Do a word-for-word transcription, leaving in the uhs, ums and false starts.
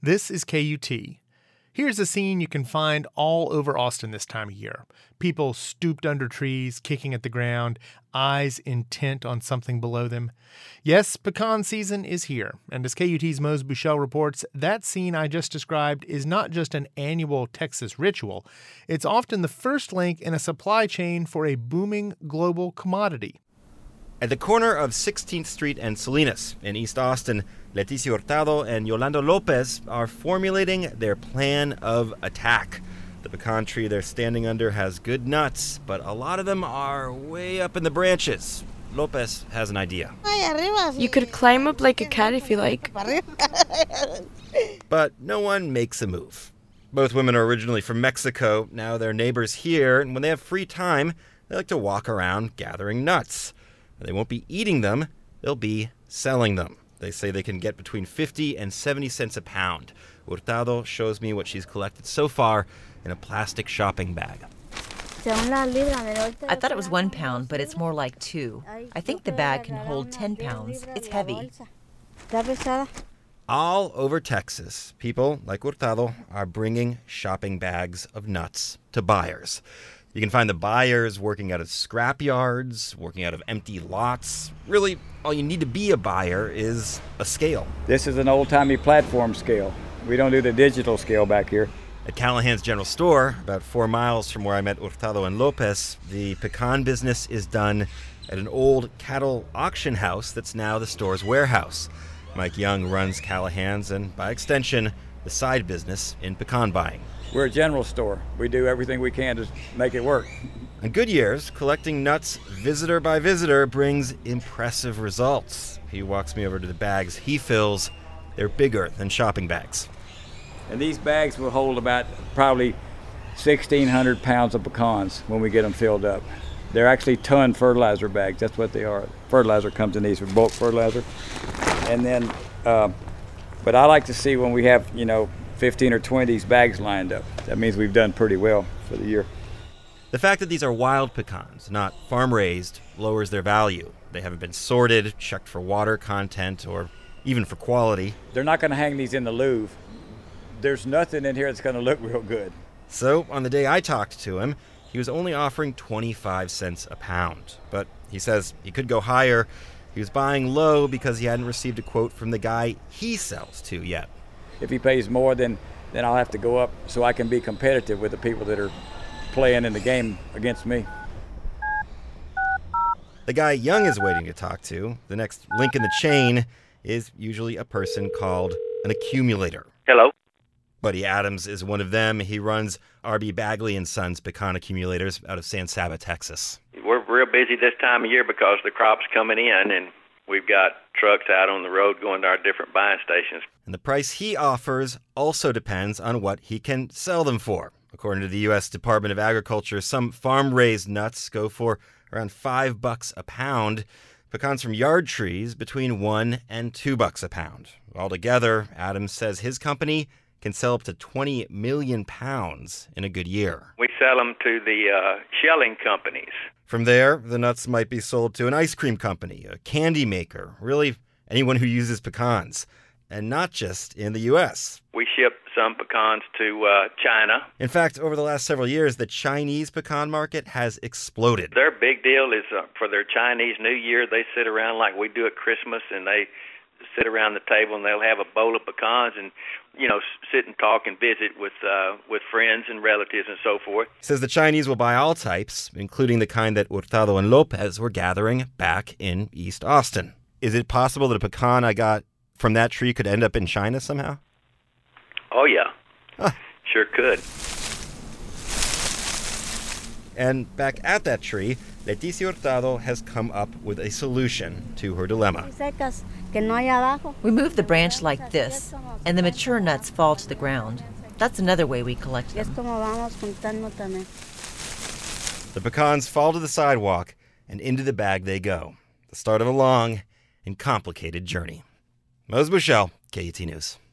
This is K U T. Here's a scene you can find all over Austin this time of year. People stooped under trees, kicking at the ground, eyes intent on something below them. Yes, pecan season is here, and as K U T's Mose Buchel reports, that scene I just described is not just an annual Texas ritual. It's often the first link in a supply chain for a booming global commodity. At the corner of sixteenth Street and Salinas in East Austin, Leticia Hurtado and Yolanda Lopez are formulating their plan of attack. The pecan tree they're standing under has good nuts, but a lot of them are way up in the branches. Lopez has an idea. You could climb up like a cat if you like. But no one makes a move. Both women are originally from Mexico. Now they're neighbors here, and when they have free time, they like to walk around gathering nuts. They won't be eating them, they'll be selling them. They say they can get between fifty and seventy cents a pound. Hurtado shows me what she's collected so far in a plastic shopping bag. I thought it was one pound, but it's more like two. I think the bag can hold ten pounds. It's heavy. All over Texas, people like Hurtado are bringing shopping bags of nuts to buyers. You can find the buyers working out of scrap yards, working out of empty lots. Really, all you need to be a buyer is a scale. This is an old-timey platform scale. We don't do the digital scale back here. At Callahan's General Store, about four miles from where I met Hurtado and Lopez, the pecan business is done at an old cattle auction house that's now the store's warehouse. Mike Young runs Callahan's and, by extension, the side business in pecan buying. We're a general store. We do everything we can to make it work. On good years, collecting nuts visitor by visitor brings impressive results. He walks me over to the bags he fills. They're bigger than shopping bags. And these bags will hold about probably sixteen hundred pounds of pecans when we get them filled up. They're actually ton fertilizer bags. That's what they are. Fertilizer comes in these for bulk fertilizer. And then, uh, but I like to see when we have, you know, fifteen or twenty of these bags lined up. That means we've done pretty well for the year. The fact that these are wild pecans, not farm-raised, lowers their value. They haven't been sorted, checked for water content, or even for quality. They're not going to hang these in the Louvre. There's nothing in here that's going to look real good. So, on the day I talked to him, he was only offering twenty-five cents a pound. But he says he could go higher. He was buying low because he hadn't received a quote from the guy he sells to yet. If he pays more, then, then I'll have to go up so I can be competitive with the people that are playing in the game against me. The guy Young is waiting to talk to, the next link in the chain, is usually a person called an accumulator. Hello. Buddy Adams is one of them. He runs R B Bagley and Sons Pecan Accumulators out of San Saba, Texas. We're real busy this time of year because the crop's coming in, and we've got trucks out on the road going to our different buying stations. And the price he offers also depends on what he can sell them for. According to the U S Department of Agriculture, some farm-raised nuts go for around five bucks a pound. Pecans from yard trees between one and two bucks a pound. Altogether, Adams says his company can sell up to twenty million pounds in a good year. We sell them to the uh, shelling companies. From there, the nuts might be sold to an ice cream company, a candy maker, really anyone who uses pecans, and not just in the U S. We ship some pecans to uh, China. In fact, over the last several years, the Chinese pecan market has exploded. Their big deal is uh, for their Chinese New Year, they sit around like we do at Christmas, and they sit around the table and they'll have a bowl of pecans and, you know, sit and talk and visit with uh, with friends and relatives and so forth. Says the Chinese will buy all types, including the kind that Hurtado and Lopez were gathering back in East Austin. Is it possible that a pecan I got from that tree could end up in China somehow? Oh, yeah. Huh. Sure could. And back at that tree, Leticia Hurtado has come up with a solution to her dilemma. We move the branch like this, and the mature nuts fall to the ground. That's another way we collect them. The pecans fall to the sidewalk, and into the bag they go. The start of a long and complicated journey. Mose Buchel, K U T News.